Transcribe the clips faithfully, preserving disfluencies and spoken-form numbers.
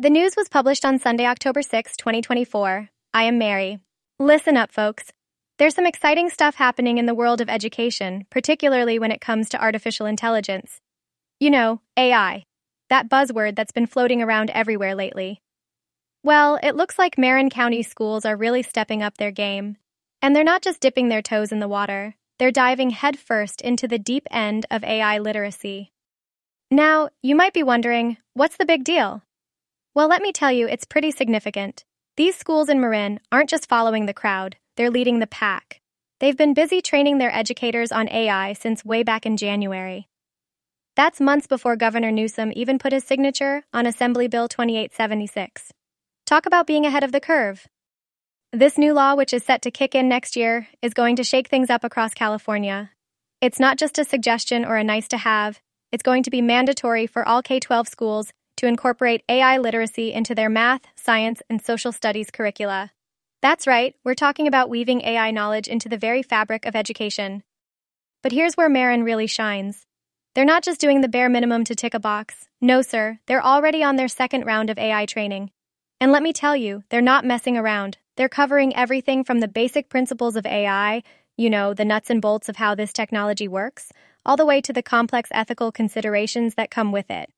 The news was published on Sunday, October sixth, twenty twenty-four. I am Mary. Listen up, folks. There's some exciting stuff happening in the world of education, particularly when it comes to artificial intelligence. You know, A I. That buzzword that's been floating around everywhere lately. Well, it looks like Marin County schools are really stepping up their game. And they're not just dipping their toes in the water, they're diving headfirst into the deep end of A I literacy. Now, you might be wondering, what's the big deal? Well, let me tell you, it's pretty significant. These schools in Marin aren't just following the crowd, they're leading the pack. They've been busy training their educators on A I since way back in January. That's months before Governor Newsom even put his signature on Assembly Bill twenty-eight seventy-six. Talk about being ahead of the curve. This new law, which is set to kick in next year, is going to shake things up across California. It's not just a suggestion or a nice-to-have. It's going to be mandatory for all K twelve schools to incorporate A I literacy into their math, science, and social studies curricula. That's right, we're talking about weaving A I knowledge into the very fabric of education. But here's where Marin really shines. They're not just doing the bare minimum to tick a box. No, sir, they're already on their second round of A I training. And let me tell you, they're not messing around. They're covering everything from the basic principles of A I, you know, the nuts and bolts of how this technology works, all the way to the complex ethical considerations that come with it.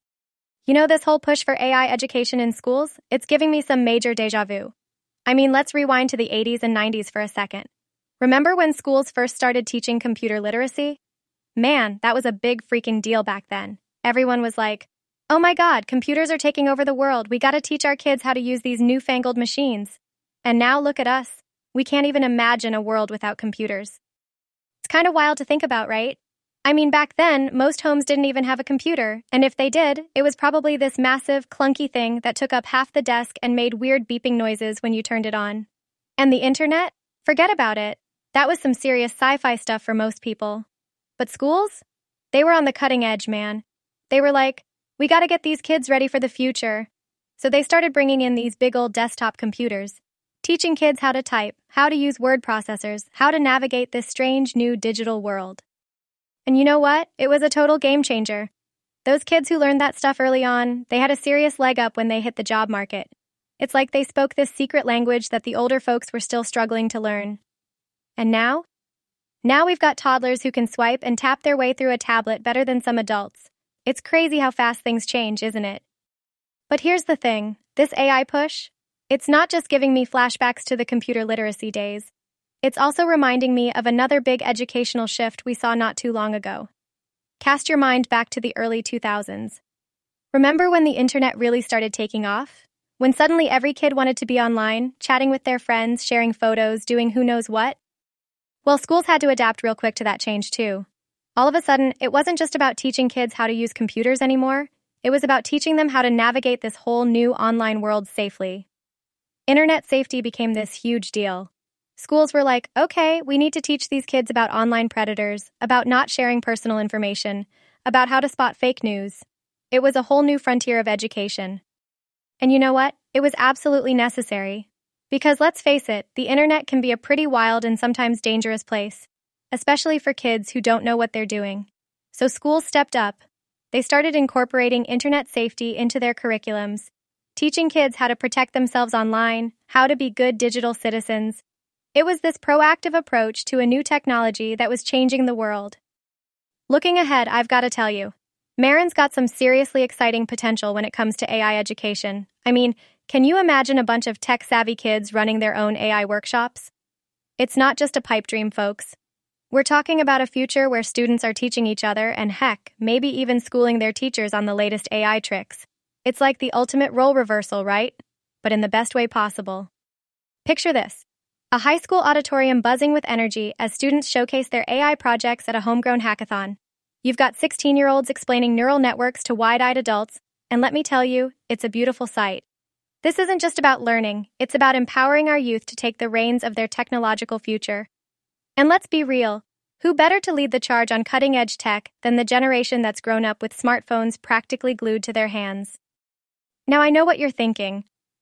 You know, this whole push for A I education in schools, it's giving me some major déjà vu. I mean, let's rewind to the eighties and nineties for a second. Remember when schools first started teaching computer literacy? Man, that was a big freaking deal back then. Everyone was like, oh my god, computers are taking over the world. We gotta teach our kids how to use these newfangled machines. And now look at us. We can't even imagine a world without computers. It's kind of wild to think about, right? I mean, back then, most homes didn't even have a computer, and if they did, it was probably this massive, clunky thing that took up half the desk and made weird beeping noises when you turned it on. And the internet? Forget about it. That was some serious sci-fi stuff for most people. But schools? They were on the cutting edge, man. They were like, we gotta get these kids ready for the future. So they started bringing in these big old desktop computers, teaching kids how to type, how to use word processors, how to navigate this strange new digital world. And you know what? It was a total game changer. Those kids who learned that stuff early on, they had a serious leg up when they hit the job market. It's like they spoke this secret language that the older folks were still struggling to learn. And now? Now we've got toddlers who can swipe and tap their way through a tablet better than some adults. It's crazy how fast things change, isn't it? But here's the thing, this A I push, it's not just giving me flashbacks to the computer literacy days. It's also reminding me of another big educational shift we saw not too long ago. Cast your mind back to the early two thousands. Remember when the internet really started taking off? When suddenly every kid wanted to be online, chatting with their friends, sharing photos, doing who knows what? Well, schools had to adapt real quick to that change too. All of a sudden, it wasn't just about teaching kids how to use computers anymore. It was about teaching them how to navigate this whole new online world safely. Internet safety became this huge deal. Schools were like, okay, we need to teach these kids about online predators, about not sharing personal information, about how to spot fake news. It was a whole new frontier of education. And you know what? It was absolutely necessary. Because let's face it, the internet can be a pretty wild and sometimes dangerous place, especially for kids who don't know what they're doing. So schools stepped up. They started incorporating internet safety into their curriculums, teaching kids how to protect themselves online, how to be good digital citizens. It was this proactive approach to a new technology that was changing the world. Looking ahead, I've got to tell you, Marin's got some seriously exciting potential when it comes to A I education. I mean, can you imagine a bunch of tech-savvy kids running their own A I workshops? It's not just a pipe dream, folks. We're talking about a future where students are teaching each other and, heck, maybe even schooling their teachers on the latest A I tricks. It's like the ultimate role reversal, right? But in the best way possible. Picture this. A high school auditorium buzzing with energy as students showcase their A I projects at a homegrown hackathon. You've got sixteen-year-olds explaining neural networks to wide-eyed adults, and let me tell you, it's a beautiful sight. This isn't just about learning, it's about empowering our youth to take the reins of their technological future. And let's be real, who better to lead the charge on cutting-edge tech than the generation that's grown up with smartphones practically glued to their hands? Now I know what you're thinking.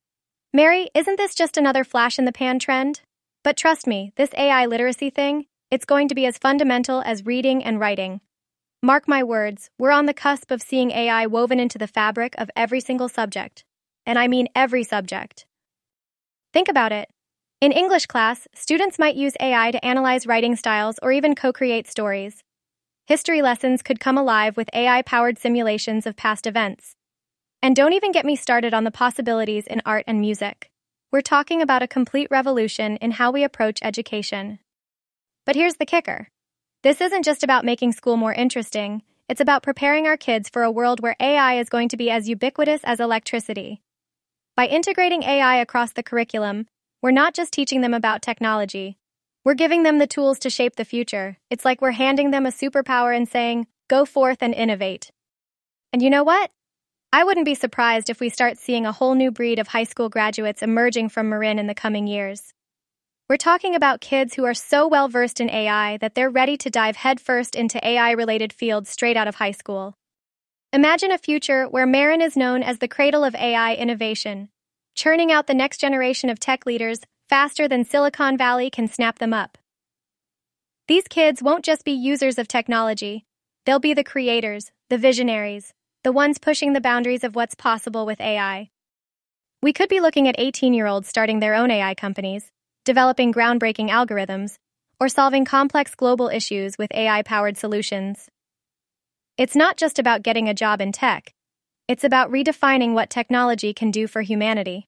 Mary, isn't this just another flash-in-the-pan trend? But trust me, this A I literacy thing, it's going to be as fundamental as reading and writing. Mark my words, we're on the cusp of seeing A I woven into the fabric of every single subject. and I mean every subject. Think about it. In English class, students might use A I to analyze writing styles or even co-create stories. History lessons could come alive with A I-powered simulations of past events. And don't even get me started on the possibilities in art and music. We're talking about a complete revolution in how we approach education. But here's the kicker. This isn't just about making school more interesting, it's about preparing our kids for a world where A I is going to be as ubiquitous as electricity. By integrating A I across the curriculum, we're not just teaching them about technology. We're giving them the tools to shape the future. It's like we're handing them a superpower and saying, go forth and innovate. And you know what? I wouldn't be surprised if we start seeing a whole new breed of high school graduates emerging from Marin in the coming years. We're talking about kids who are so well versed in A I that they're ready to dive headfirst into A I-related fields straight out of high school. Imagine a future where Marin is known as the cradle of A I innovation, churning out the next generation of tech leaders faster than Silicon Valley can snap them up. These kids won't just be users of technology, they'll be the creators, the visionaries, the ones pushing the boundaries of what's possible with A I. We could be looking at eighteen-year-olds starting their own A I companies, developing groundbreaking algorithms, or solving complex global issues with A I-powered solutions. It's not just about getting a job in tech. It's about redefining what technology can do for humanity.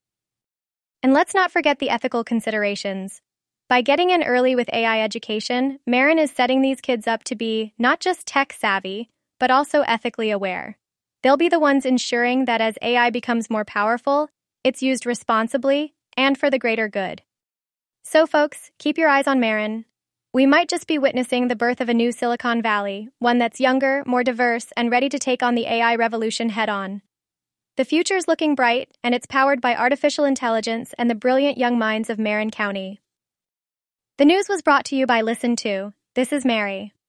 And let's not forget the ethical considerations. By getting in early with A I education, Marin is setting these kids up to be not just tech-savvy, but also ethically aware. They'll be the ones ensuring that as A I becomes more powerful, it's used responsibly and for the greater good. So folks, keep your eyes on Marin. We might just be witnessing the birth of a new Silicon Valley, one that's younger, more diverse, and ready to take on the A I revolution head-on. The future's looking bright, and it's powered by artificial intelligence and the brilliant young minds of Marin County. The news was brought to you by Listen To. This is Mary.